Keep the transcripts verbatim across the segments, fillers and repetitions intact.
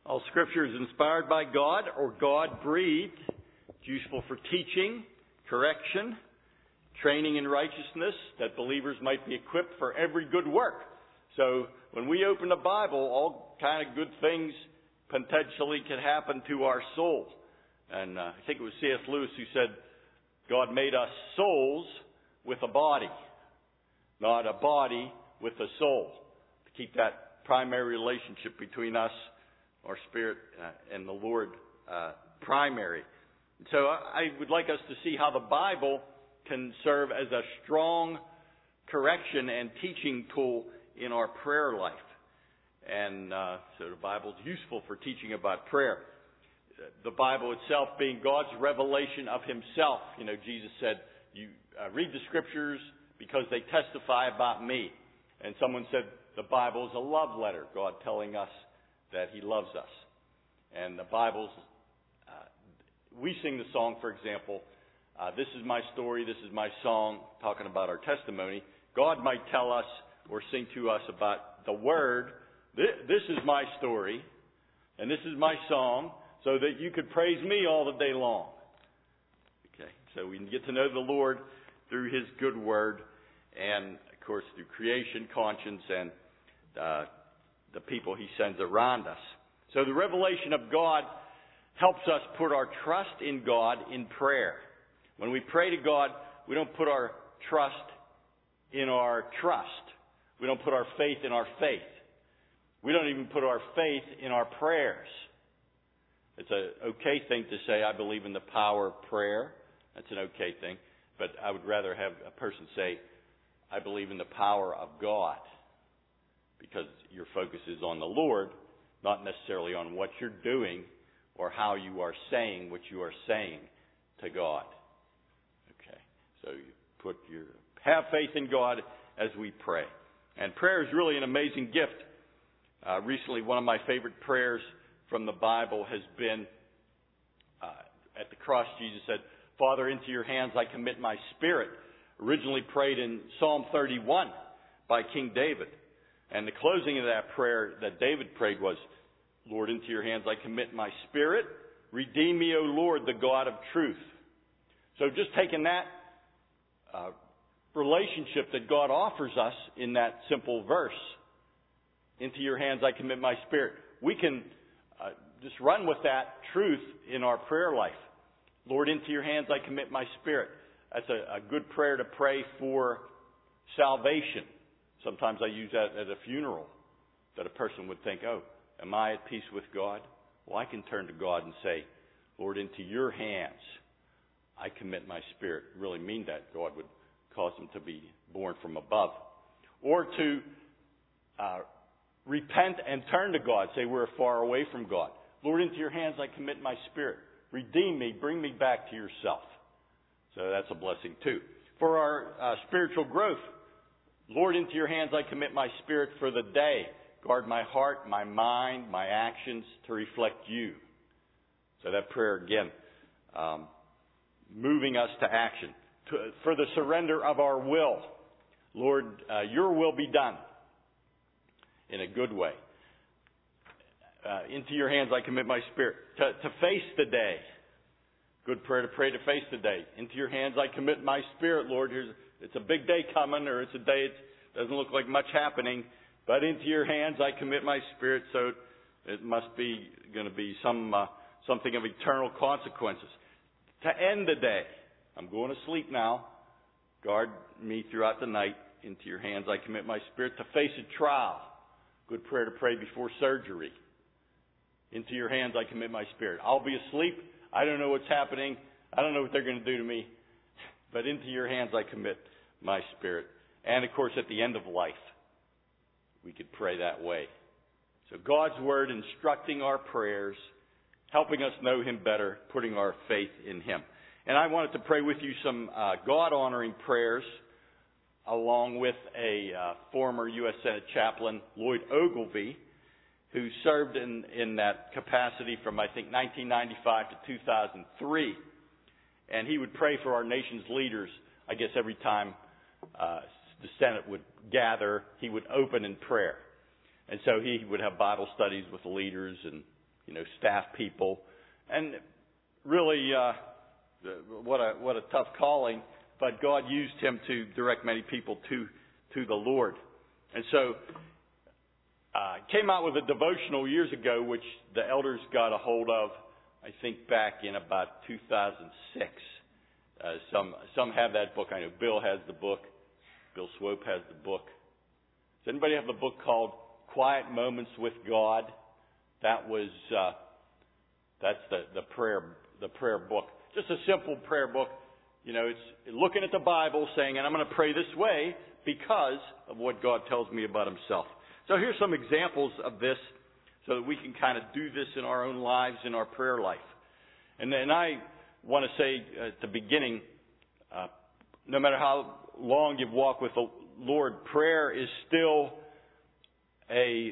All Scripture is inspired by God or God-breathed. It's useful for teaching, correction, training in righteousness, that believers might be equipped for every good work. So when we open the Bible, all kind of good things potentially can happen to our soul. And uh, I think it was C S Lewis who said, God made us souls with a body, not a body with a soul. To keep that primary relationship between us, our spirit, uh, and the Lord uh, primary. So I would like us to see how the Bible can serve as a strong correction and teaching tool in our prayer life. And uh, so the Bible is useful for teaching about prayer. The Bible itself being God's revelation of Himself. You know, Jesus said, you uh, read the Scriptures because they testify about me. And someone said the Bible is a love letter, God telling us that He loves us. And the Bible's, uh, we sing the song, for example, uh, this is my story, this is my song, talking about our testimony. God might tell us or sing to us about the Word, this, this is my story, and this is my song, so that you could praise me all the day long. Okay, so we can get to know the Lord through His good Word, and of course through creation, conscience, and uh, the people He sends around us. So the revelation of God helps us put our trust in God in prayer. When we pray to God, we don't put our trust in our trust. We don't put our faith in our faith. We don't even put our faith in our prayers. It's an okay thing to say, I believe in the power of prayer. That's an okay thing. But I would rather have a person say, I believe in the power of God. Because your focus is on the Lord, not necessarily on what you're doing or how you are saying what you are saying to God. Okay, so you put your have faith in God as we pray. And prayer is really an amazing gift. Uh, recently, one of my favorite prayers from the Bible has been, uh, at the cross, Jesus said, Father, into your hands I commit my spirit. Originally prayed in Psalm thirty-one by King David. And the closing of that prayer that David prayed was, Lord, into your hands I commit my spirit. Redeem me, O Lord, the God of truth. So just taking that uh, relationship that God offers us in that simple verse, into your hands I commit my spirit. We can uh, just run with that truth in our prayer life. Lord, into your hands I commit my spirit. That's a, a good prayer to pray for salvation. Sometimes I use that at a funeral, that a person would think, oh, am I at peace with God? Well, I can turn to God and say, Lord, into your hands I commit my spirit. Really mean that. God would cause them to be born from above. Or to uh, repent and turn to God. Say we're far away from God. Lord, into your hands I commit my spirit. Redeem me. Bring me back to yourself. So that's a blessing too. For our uh, spiritual growth, Lord, into your hands I commit my spirit for the day. Guard my heart, my mind, my actions to reflect you. So that prayer again, um, moving us to action. To, for the surrender of our will. Lord, uh, your will be done in a good way. Uh, into your hands I commit my spirit. To, to face the day. Good prayer to pray to face the day. Into your hands I commit my spirit, Lord. Here's, it's a big day coming, or it's a day it doesn't look like much happening. But into your hands I commit my spirit, so it must be going to be some uh, something of eternal consequences. To end the day, I'm going to sleep now. Guard me throughout the night. Into your hands I commit my spirit. To face a trial. Good prayer to pray before surgery. Into your hands I commit my spirit. I'll be asleep. I don't know what's happening. I don't know what they're going to do to me. But into your hands I commit my spirit. And of course at the end of life, we could pray that way. So God's Word instructing our prayers, helping us know Him better, putting our faith in Him. And I wanted to pray with you some uh, God-honoring prayers along with a uh, former U S Senate chaplain, Lloyd Ogilvie, who served in, in that capacity from, I think, nineteen ninety-five to two thousand three. And he would pray for our nation's leaders, I guess, every time uh, the Senate would gather, he would open in prayer. And so he would have Bible studies with the leaders and you know, staff people. And really, uh, what a what a tough calling. But God used him to direct many people to to the Lord. And so, uh, came out with a devotional years ago, which the elders got a hold of, I think, back in about two thousand six. Uh, some some have that book. I know Bill has the book. Bill Swope has the book. Does anybody have the book called Quiet Moments with God? That was uh, that's the, the prayer the prayer book. Just a simple prayer book. You know, it's looking at the Bible, saying, and I'm going to pray this way because of what God tells me about Himself. So here's some examples of this, so that we can kind of do this in our own lives, in our prayer life. And then I want to say at the beginning, uh, no matter how long you've walked with the Lord, prayer is still a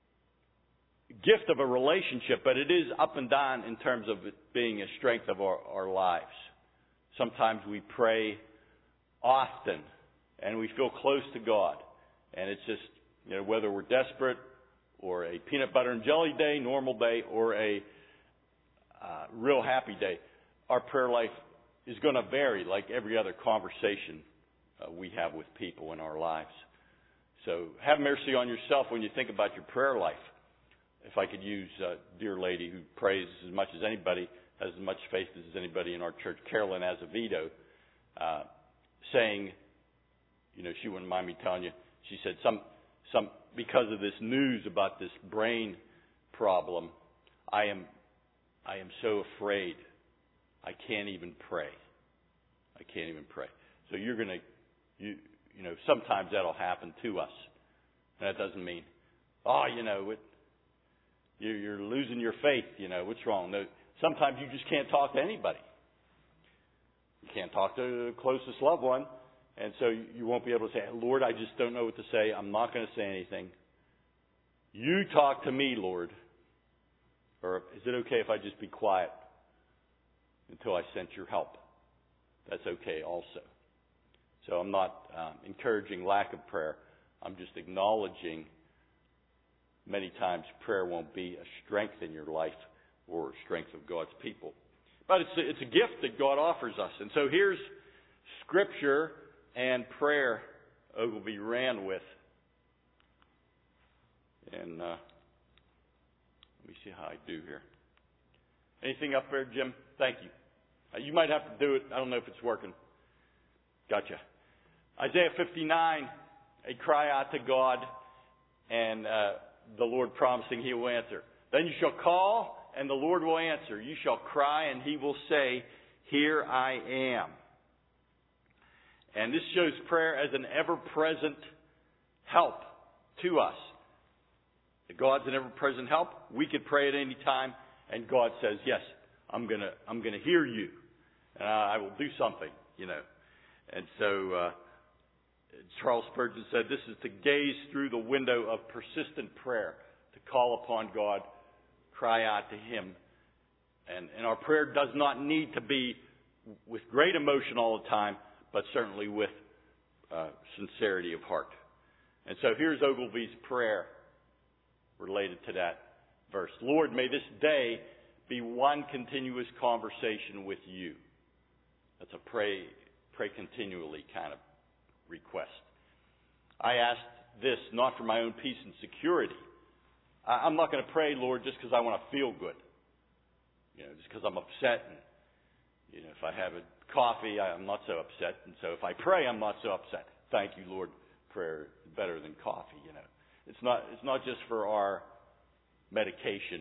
gift of a relationship, but it is up and down in terms of it being a strength of our, our lives. Sometimes we pray often, and we feel close to God. And it's just, you know, whether we're desperate, or a peanut butter and jelly day, normal day, or a uh, real happy day, our prayer life is going to vary like every other conversation uh, we have with people in our lives. So have mercy on yourself when you think about your prayer life. If I could use a dear lady who prays as much as anybody, has as much faith as anybody in our church, Carolyn Azevedo, uh, saying, you know, she wouldn't mind me telling you, she said, some, some, because of this news about this brain problem, I am, I am so afraid. I can't even pray. I can't even pray. So you're going to, you, you know, sometimes that'll happen to us. And that doesn't mean, oh, you know, it, you're, you're losing your faith. You know, what's wrong? No, sometimes you just can't talk to anybody. You can't talk to the closest loved one. And so you won't be able to say, Lord, I just don't know what to say. I'm not going to say anything. You talk to me, Lord. Or is it okay if I just be quiet until I sense your help? That's okay also. So I'm not um, encouraging lack of prayer. I'm just acknowledging many times prayer won't be a strength in your life or a strength of God's people. But it's a, it's a gift that God offers us. And so here's Scripture and prayer Ogilvy ran with. And uh, let me see how I do here. Anything up there, Jim? Thank you. Uh, you might have to do it. I don't know if it's working. Gotcha. Isaiah fifty-nine, a cry out to God, and uh, the Lord promising He will answer. Then you shall call, and the Lord will answer. You shall cry, and He will say, here I am. And this shows prayer as an ever-present help to us. God's an ever-present help. We could pray at any time, and God says, yes, I'm going to I'm gonna hear you, and I will do something, you know. And so uh, Charles Spurgeon said, this is to gaze through the window of persistent prayer, to call upon God, cry out to Him. And, and our prayer does not need to be with great emotion all the time, but certainly with uh, sincerity of heart. And so here's Ogilvy's prayer related to that verse. Lord, may this day be one continuous conversation with you. That's a pray, pray continually kind of request. I asked this not for my own peace and security. I, I'm not going to pray, Lord, just because I want to feel good. You know, just because I'm upset. And, you know, if I have a coffee, I'm not so upset. And so if I pray, I'm not so upset. Thank you, Lord. Prayer is better than coffee, you know. It's not, it's not just for our medication.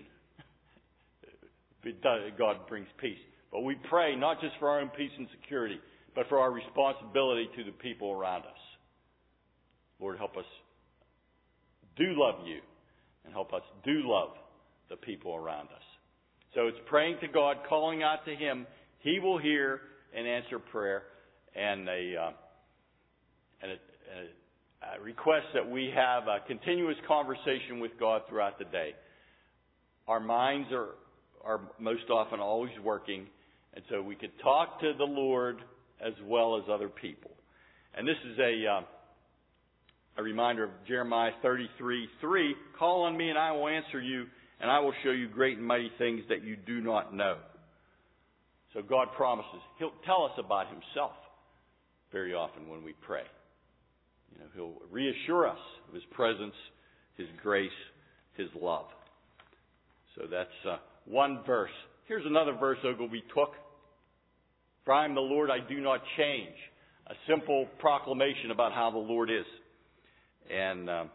It does, God brings peace. But we pray not just for our own peace and security, but for our responsibility to the people around us. Lord, help us do love you, and help us do love the people around us. So it's praying to God, calling out to Him. He will hear and answer prayer, and a, uh, and a, a, a request that we have a continuous conversation with God throughout the day. Our minds are, are most often always working, and so we could talk to the Lord as well as other people. And this is a, uh, a reminder of Jeremiah thirty-three three. Call on me and I will answer you and I will show you great and mighty things that you do not know. So God promises. He'll tell us about himself very often when we pray. You know, he'll reassure us of his presence, his grace, his love. So that's uh, one verse. Here's another verse Ogilvie took. For I am the Lord, I do not change. A simple proclamation about how the Lord is. And um,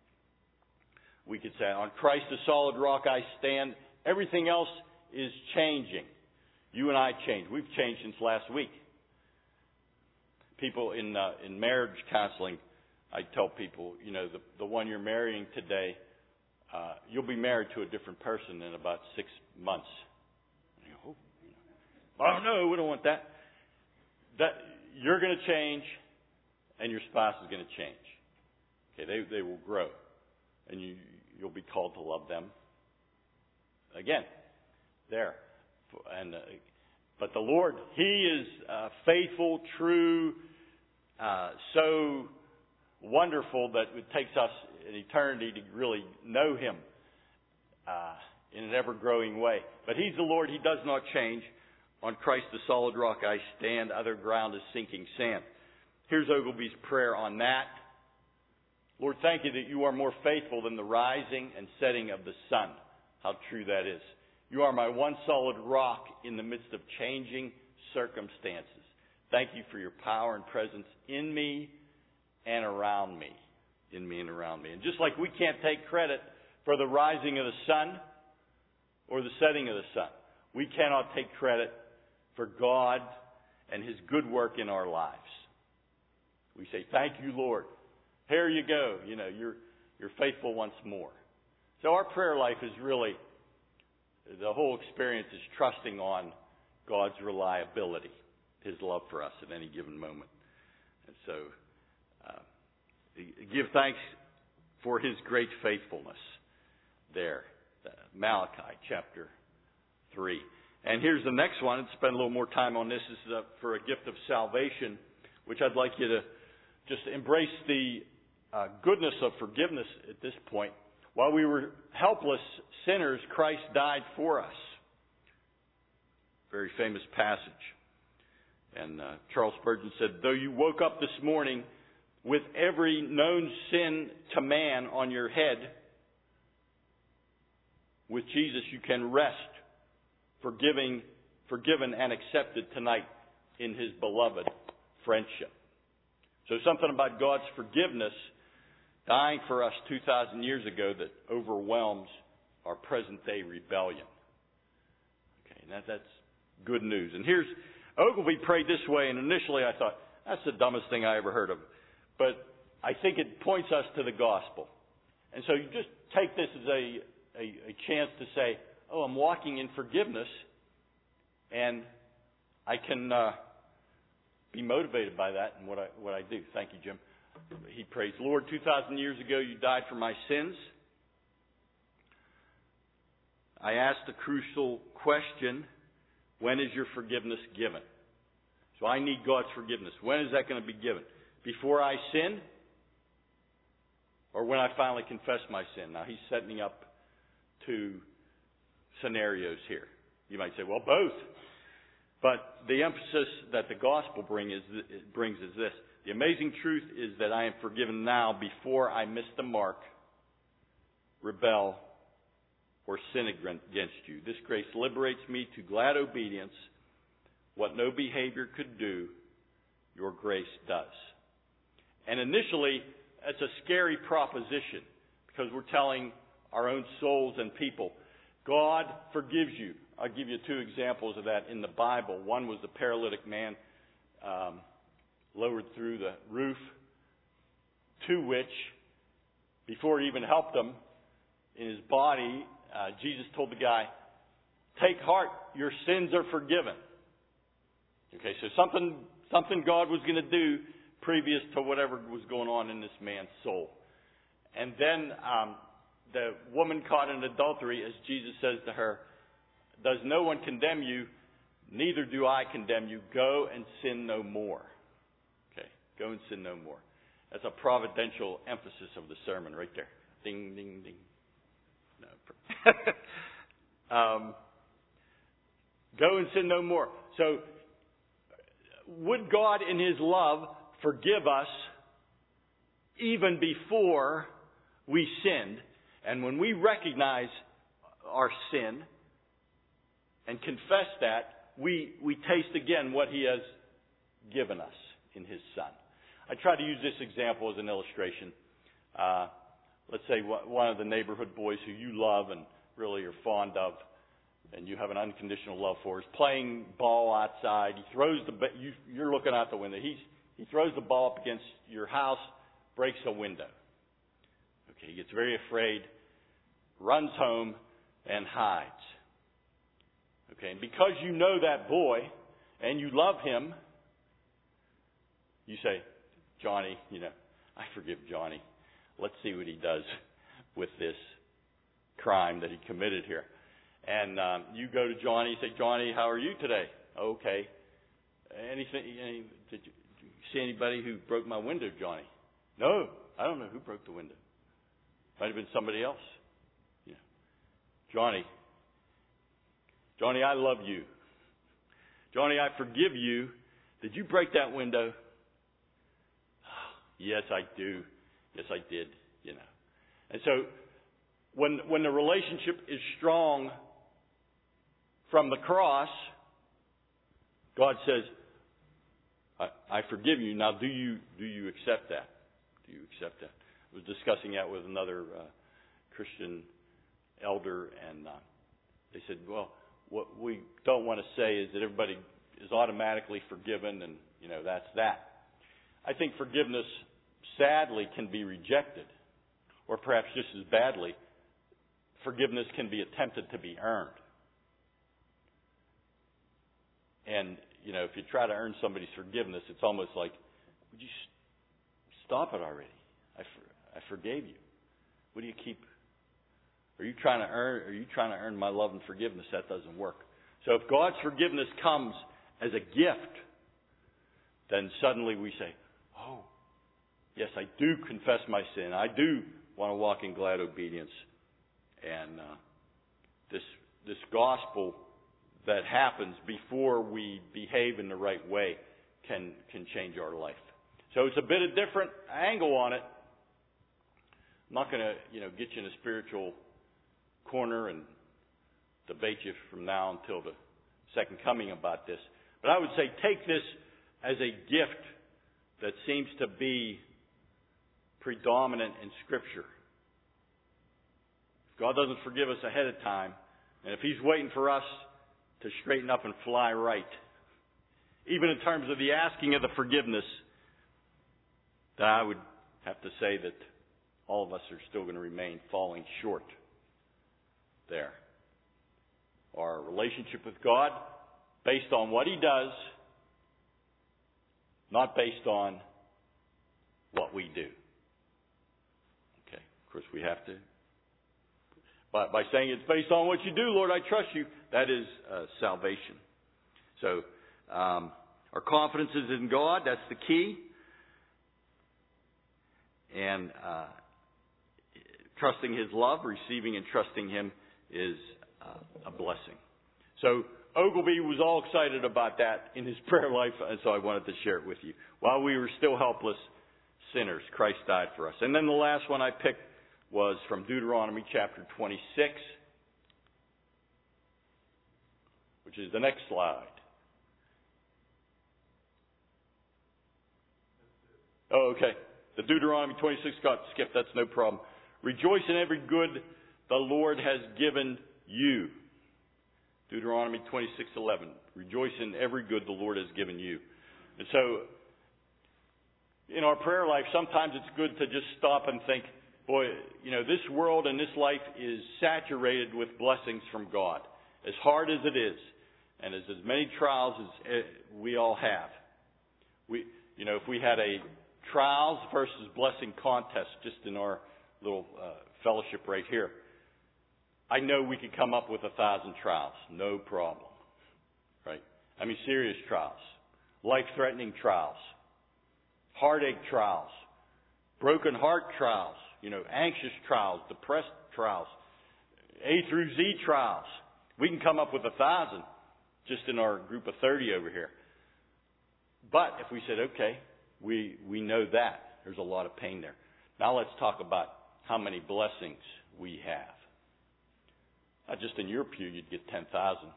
we could say, on Christ the solid rock I stand. Everything else is changing. You and I change. We've changed since last week. People in uh, in marriage counseling, I tell people, you know, the, the one you're marrying today, uh, you'll be married to a different person in about six months. And you go, oh, oh no, we don't want that. That you're going to change, and your spouse is going to change. Okay, they they will grow, and you you'll be called to love them. Again, there, and uh, but the Lord, He is uh, faithful, true, uh, so wonderful that it takes us an eternity to really know Him uh, in an ever-growing way. But He's the Lord; He does not change. On Christ the solid rock I stand; other ground is sinking sand. Here's Ogilvie's prayer on that. Lord, thank you that you are more faithful than the rising and setting of the sun. How true that is. You are my one solid rock in the midst of changing circumstances. Thank you for your power and presence in me and around me. In me and around me. And just like we can't take credit for the rising of the sun or the setting of the sun, we cannot take credit for God and His good work in our lives. We say, thank you, Lord. Here you go. You know, you're you're faithful once more. So our prayer life is really, the whole experience is trusting on God's reliability, His love for us at any given moment. And so, uh, give thanks for His great faithfulness there. Uh, Malachi chapter three. And here's the next one. I'll spend a little more time on this. This is a, for a gift of salvation, which I'd like you to just embrace the uh, goodness of forgiveness at this point. While we were helpless sinners, Christ died for us. Very famous passage. And uh, Charles Spurgeon said, though you woke up this morning with every known sin to man on your head, with Jesus you can rest, forgiving, forgiven and accepted tonight in His beloved friendship. So something about God's forgiveness dying for us two thousand years ago that overwhelms our present day rebellion. Okay, and that, that's good news. And here's, Ogilvie prayed this way, and initially I thought, that's the dumbest thing I ever heard of. But I think it points us to the gospel. And so you just take this as a, a, a chance to say, oh, I'm walking in forgiveness, and I can uh, be motivated by that and what I what I do. Thank you, Jim. He prays, Lord, two thousand years ago you died for my sins. I asked the crucial question, when is your forgiveness given? So I need God's forgiveness. When is that going to be given? Before I sin? Or when I finally confess my sin? Now, he's setting up two scenarios here. You might say, well, both. But the emphasis that the gospel bring is, brings is this. The amazing truth is that I am forgiven now before I miss the mark, rebel, or sin against you. This grace liberates me to glad obedience. What no behavior could do, your grace does. And initially, it's a scary proposition because we're telling our own souls and people, God forgives you. I'll give you two examples of that in the Bible. One was the paralytic man um, lowered through the roof, to which, before he even helped him in his body, uh, Jesus told the guy, take heart, your sins are forgiven. Okay, so something something God was going to do previous to whatever was going on in this man's soul. And then um, the woman caught in adultery, as Jesus says to her, does no one condemn you? Neither do I condemn you. Go and sin no more. Okay, go and sin no more. That's a providential emphasis of the sermon right there. Ding, ding, ding. No. um, go and sin no more. So, would God in His love forgive us even before we sinned? And when we recognize our sin and confess that, we, we taste again what He has given us in His Son. I try to use this example as an illustration. Uh, let's say one of the neighborhood boys who you love and really are fond of, and you have an unconditional love for, is playing ball outside. He throws the you, you're looking out the window. He's he throws the ball up against your house, breaks a window. Okay, he gets very afraid, runs home, and hides. Okay, and because you know that boy and you love him, you say, Johnny, you know, I forgive Johnny. Let's see what he does with this crime that he committed here. And um, you go to Johnny and say, Johnny, how are you today? Okay. Anything? Any, did, you, did you see anybody who broke my window, Johnny? No, I don't know who broke the window. Might have been somebody else. Yeah. Johnny, Johnny, I love you. Johnny, I forgive you. Did you break that window? Yes, I do. Yes, I did. You know. And so, when when the relationship is strong from the cross, God says, I, I forgive you. Now, do you do you accept that? Do you accept that? I was discussing that with another uh, Christian elder, and uh, they said, well, what we don't want to say is that everybody is automatically forgiven, and, you know, that's that. I think forgiveness, sadly, can be rejected, or perhaps just as badly, forgiveness can be attempted to be earned. And, you know, if you try to earn somebody's forgiveness, it's almost like, would you stop it already? I, for, I forgave you. What do you keep? Are you trying to earn? Are you trying to earn my love and forgiveness? That doesn't work. So if God's forgiveness comes as a gift, then suddenly we say, oh, yes, I do confess my sin. I do want to walk in glad obedience. And uh, this this gospel that happens before we behave in the right way can can change our life. So it's a bit of different angle on it. I'm not going to, you know, get you in a spiritual corner and debate you from now until the second coming about this. But I would say take this as a gift that seems to be predominant in Scripture. If God doesn't forgive us ahead of time, and if He's waiting for us to straighten up and fly right, even in terms of the asking of the forgiveness, then I would have to say that all of us are still going to remain falling short there. Our relationship with God, based on what He does, not based on what we do. Okay, of course we have to. By, by saying it's based on what you do, Lord, I trust you, that is uh, salvation. So, um, our confidence is in God, that's the key. And uh, trusting His love, receiving and trusting Him is uh, a blessing. So, Ogilvy was all excited about that in his prayer life, and so I wanted to share it with you. While we were still helpless sinners, Christ died for us. And then the last one I picked was from Deuteronomy chapter twenty-six, which is the next slide. Oh, okay. The Deuteronomy twenty-six got skipped. That's no problem. Rejoice in every good the Lord has given you. Deuteronomy twenty-six eleven. Rejoice in every good the Lord has given you. And so, in our prayer life, sometimes it's good to just stop and think, boy, you know, this world and this life is saturated with blessings from God. As hard as it is, and as, as many trials as we all have. We, you know, if we had a trials versus blessing contest just in our little uh, fellowship right here, I know we could come up with a thousand trials, no problem, right? I mean, serious trials, life-threatening trials, heartache trials, broken heart trials, you know, anxious trials, depressed trials, A through Z trials. We can come up with a thousand just in our group of thirty over here. But if we said, okay, we, we know that. There's a lot of pain there. Now let's talk about how many blessings we have. Not just in your pew, you'd get ten thousand.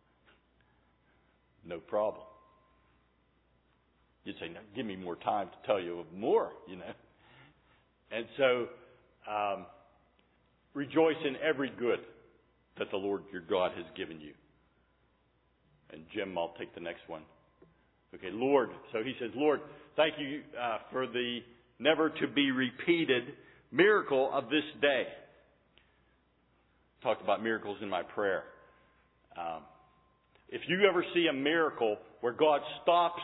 No problem. You'd say, no, give me more time to tell you of more, you know. And so, um, rejoice in every good that the Lord your God has given you. And Jim, I'll take the next one. Okay, Lord. So he says, Lord, thank you uh, for the never to be repeated miracle of this day. Talked about miracles in my prayer. Um, if you ever see a miracle where God stops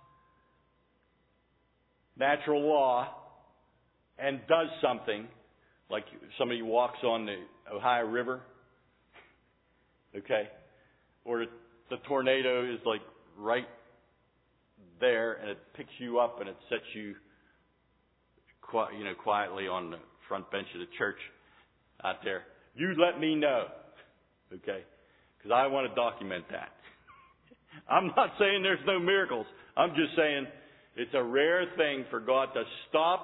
natural law and does something, like somebody walks on the Ohio River, okay, or the tornado is like right there and it picks you up and it sets you, you know, quietly on the front bench of the church out there. You let me know, okay, because I want to document that. I'm not saying there's no miracles. I'm just saying it's a rare thing for God to stop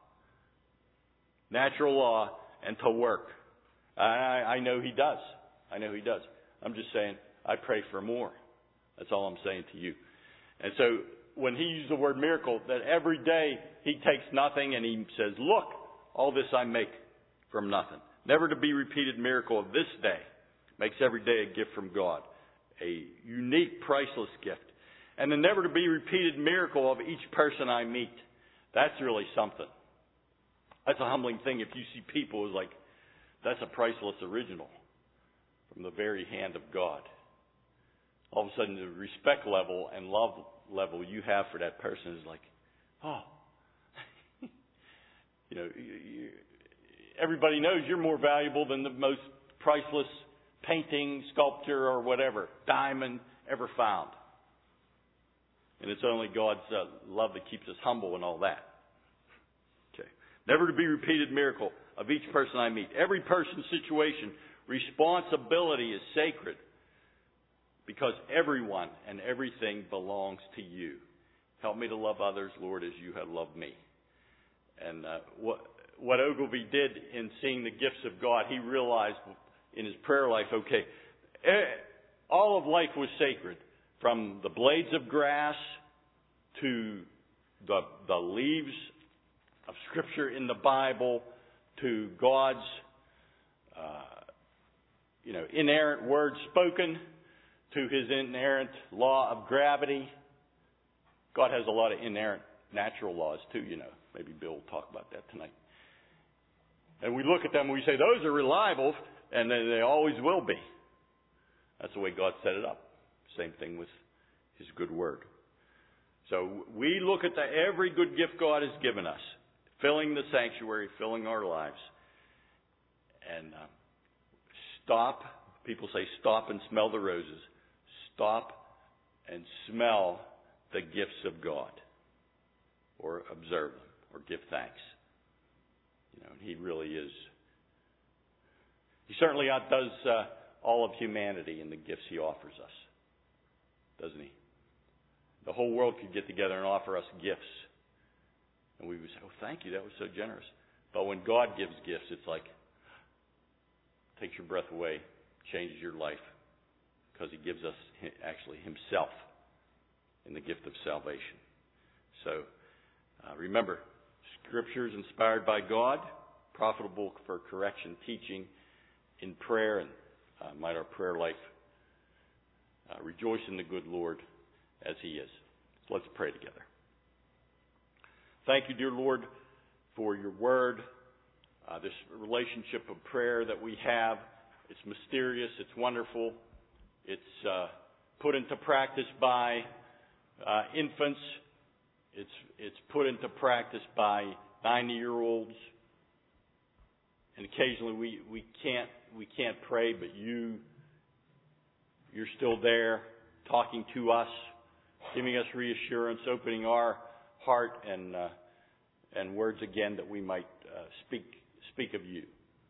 natural law and to work. I, I know He does. I know He does. I'm just saying I pray for more. That's all I'm saying to you. And so when He uses the word miracle, that every day He takes nothing and He says, look, all this I make from nothing. Never to be repeated miracle of this day makes every day a gift from God. A unique, priceless gift. And the never to be repeated miracle of each person I meet. That's really something. That's a humbling thing if you see people who's like, that's a priceless original from the very hand of God. All of a sudden the respect level and love level you have for that person is like, oh. you know, you, everybody knows you're more valuable than the most priceless painting, sculpture, or whatever, diamond ever found. And it's only God's uh, love that keeps us humble and all that. Okay. Never to be repeated miracle of each person I meet. Every person's situation, responsibility is sacred because everyone and everything belongs to you. Help me to love others, Lord, as you have loved me. And uh, what, what Ogilvy did in seeing the gifts of God, he realized in his prayer life, okay, all of life was sacred. From the blades of grass to the, the leaves of Scripture in the Bible to God's, uh, you know, inerrant word spoken to His inerrant law of gravity. God has a lot of inerrant natural laws too, you know. Maybe Bill will talk about that tonight. And we look at them and we say, those are reliable, and they, they always will be. That's the way God set it up. Same thing with His good word. So we look at the, every good gift God has given us, filling the sanctuary, filling our lives. And uh, stop, people say stop and smell the roses. Stop and smell the gifts of God. Or observe them, or give thanks. You know, and He really is. He certainly outdoes uh, all of humanity in the gifts He offers us. Doesn't He? The whole world could get together and offer us gifts. And we would say, oh, thank you, that was so generous. But when God gives gifts, it's like, takes your breath away, changes your life. Because He gives us actually Himself in the gift of salvation. So, uh, remember, Scripture is inspired by God, profitable for correction, teaching, in prayer, and uh, might our prayer life uh, rejoice in the good Lord as He is. So let's pray together. Thank you, dear Lord, for your word, uh, this relationship of prayer that we have. It's mysterious, it's wonderful, it's uh, put into practice by uh, infants, it's it's put into practice by ninety-year-olds, and occasionally we, we can't we can't pray, but you you're still there, talking to us, giving us reassurance, opening our heart and uh, and words again that we might uh, speak speak of you.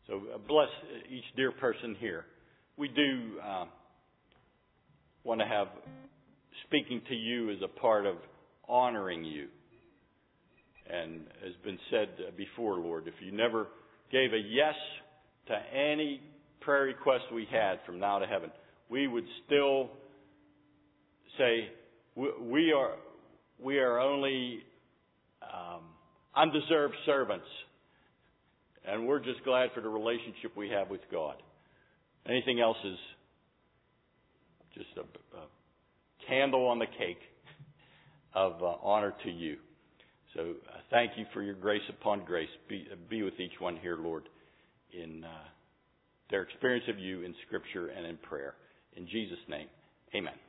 So uh, bless each dear person here. We do uh, want to have speaking to you as a part of honoring you. And as been said before, Lord, if you never gave a yes to any prayer request we had from now to heaven, we would still say we are we are only um, undeserved servants, and we're just glad for the relationship we have with God. Anything else is just a, a candle on the cake of uh, honor to you. So uh, thank you for your grace upon grace. Be, uh, be with each one here, Lord, in uh, their experience of you in Scripture and in prayer. In Jesus' name, amen.